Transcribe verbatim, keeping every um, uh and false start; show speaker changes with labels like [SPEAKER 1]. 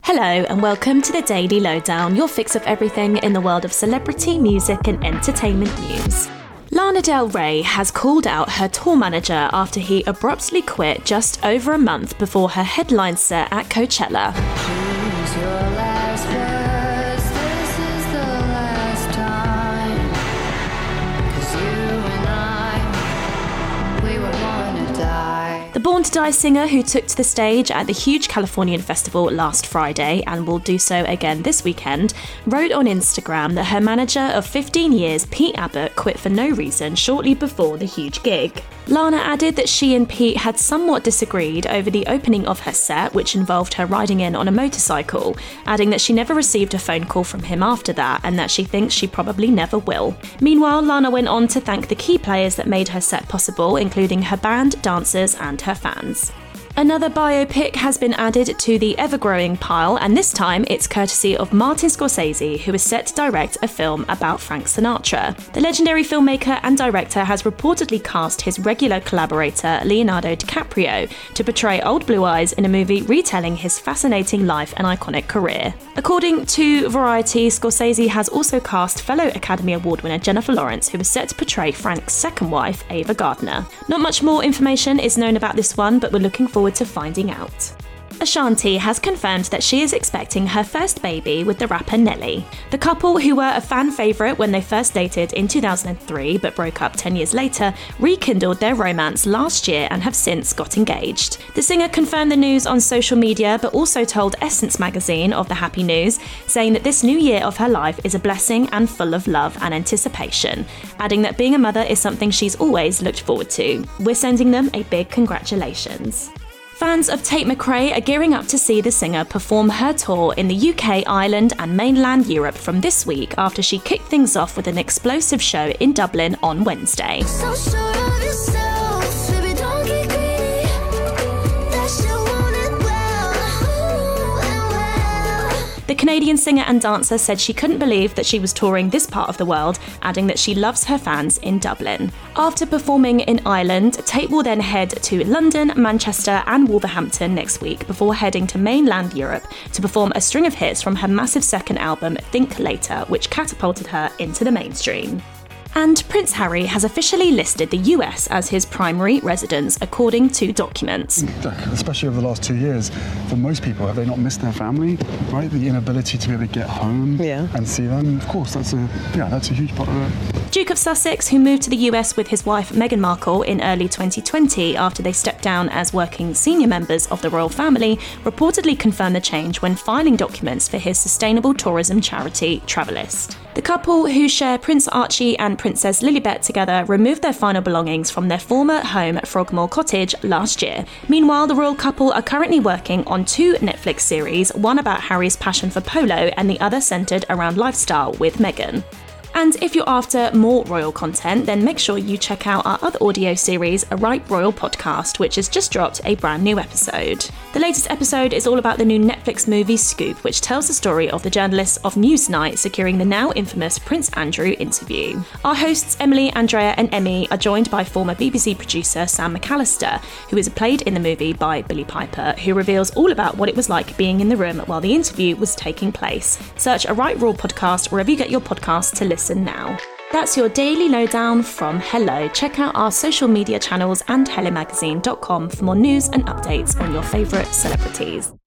[SPEAKER 1] Hello and welcome to the Daily Lowdown, your fix of everything in the world of celebrity, music and entertainment news. Lana Del Rey has called out her tour manager after he abruptly quit just over a month before her headline set at Coachella.
[SPEAKER 2] Choose your last words, this is the last time. 'Cause you and I, we were born to die.
[SPEAKER 1] The Born to Die singer, who took to the stage at the huge Californian festival last Friday and will do so again this weekend, wrote on Instagram that her manager of fifteen years, Pete Abbott, quit for no reason shortly before the huge gig. Lana added that she and Pete had somewhat disagreed over the opening of her set, which involved her riding in on a motorcycle, adding that she never received a phone call from him after that and that she thinks she probably never will. Meanwhile, Lana went on to thank the key players that made her set possible, including her band, dancers and her fans. Another biopic has been added to the ever-growing pile, and this time it's courtesy of Martin Scorsese, who is set to direct a film about Frank Sinatra. The legendary filmmaker and director has reportedly cast his regular collaborator, Leonardo DiCaprio, to portray Old Blue Eyes in a movie retelling his fascinating life and iconic career. According to Variety, Scorsese has also cast fellow Academy Award winner Jennifer Lawrence, who is set to portray Frank's second wife, Ava Gardner. Not much more information is known about this one, but we're looking forward to finding out. Ashanti has confirmed that she is expecting her first baby with the rapper Nelly. The couple, who were a fan favourite when they first dated in two thousand three but broke up ten years later, rekindled their romance last year and have since got engaged. The singer confirmed the news on social media but also told Essence magazine of the happy news, saying that this new year of her life is a blessing and full of love and anticipation, adding that being a mother is something she's always looked forward to. We're sending them a big congratulations. Fans of Tate McRae are gearing up to see the singer perform her tour in the U K, Ireland and mainland Europe from this week after she kicked things off with an explosive show in Dublin on Wednesday.
[SPEAKER 2] So sure of yourself, baby, don't get greedy. That you want it well, and well.
[SPEAKER 1] The Canadian singer and dancer said she couldn't believe that she was touring this part of the world, adding that she loves her fans in Dublin. After performing in Ireland, Tate will then head to London, Manchester and Wolverhampton next week before heading to mainland Europe to perform a string of hits from her massive second album, Think Later, which catapulted her into the mainstream. And Prince Harry has officially listed the U S as his primary residence, according to documents.
[SPEAKER 3] Especially over the last two years, for most people, have they not missed their family, right? The inability to be able to get home
[SPEAKER 4] yeah. and
[SPEAKER 3] see them. Of course, that's a yeah, that's a huge part of it.
[SPEAKER 1] Duke of Sussex, who moved to the U S with his wife Meghan Markle in early twenty twenty after they stepped down as working senior members of the royal family, reportedly confirmed the change when filing documents for his sustainable tourism charity, Travelist. The couple, who share Prince Archie and Princess Lilibet together, removed their final belongings from their former home, Frogmore Cottage, last year. Meanwhile, the royal couple are currently working on two Netflix series, one about Harry's passion for polo and the other centred around lifestyle with Meghan. And if you're after more royal content, then make sure you check out our other audio series, A Right Royal Podcast, which has just dropped a brand new episode. The latest episode is all about the new Netflix movie Scoop, which tells the story of the journalists of Newsnight securing the now infamous Prince Andrew interview. Our hosts Emily, Andrea and Emmy are joined by former B B C producer Sam McAllister, who is played in the movie by Billie Piper, who reveals all about what it was like being in the room while the interview was taking place. Search A Right Royal Podcast wherever you get your podcasts to listen now. That's your daily lowdown from Hello. Check out our social media channels and hello magazine dot com for more news and updates on your favourite celebrities.